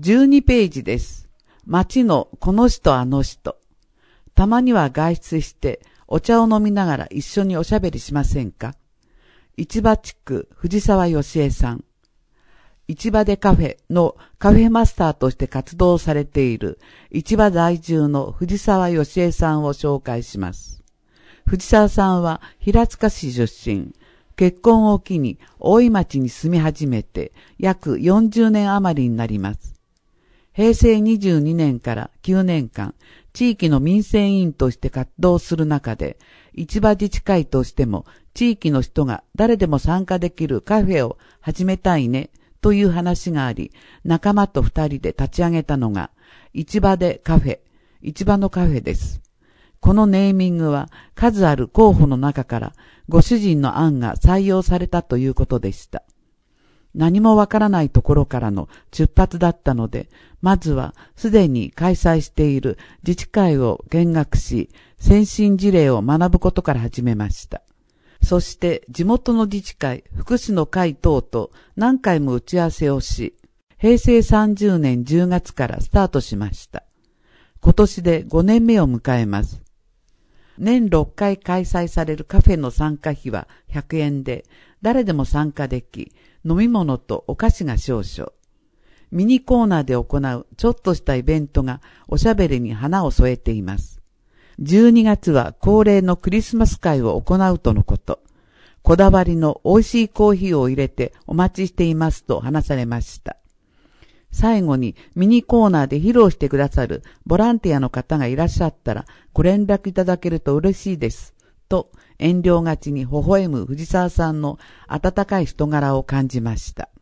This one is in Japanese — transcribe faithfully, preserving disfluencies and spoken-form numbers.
じゅうにページです。街のこの人あの人。たまには外出してお茶を飲みながら一緒におしゃべりしませんか？市場地区藤沢義恵さん。市場でカフェのカフェマスターとして活動されている市場在住の藤沢義恵さんを紹介します。藤沢さんは平塚市出身。結婚を機に大井町に住み始めて約よんじゅうねん余りになります。平成にじゅうにねんからきゅうねんかん、地域の民生委員として活動する中で、市場自治会としても地域の人が誰でも参加できるカフェを始めたいねという話があり、仲間と二人で立ち上げたのが、市場でカフェ、市場のカフェです。このネーミングは数ある候補の中からご主人の案が採用されたということでした。何もわからないところからの出発だったので、まずはすでに開催している自治会を見学し、先進事例を学ぶことから始めました。そして地元の自治会、福祉の会等と何回も打ち合わせをし、平成さんじゅうねんじゅうがつからスタートしました。今年でごねんめを迎えます。年ろっかい開催されるカフェの参加費はひゃくえんで、誰でも参加でき、飲み物とお菓子が少々。ミニコーナーで行うちょっとしたイベントがおしゃべりに花を添えています。じゅうにがつは恒例のクリスマス会を行うとのこと。こだわりの美味しいコーヒーを入れてお待ちしていますと話されました。最後にミニコーナーで披露してくださるボランティアの方がいらっしゃったらご連絡いただけると嬉しいです。と遠慮がちに微笑む藤沢さんの温かい人柄を感じました。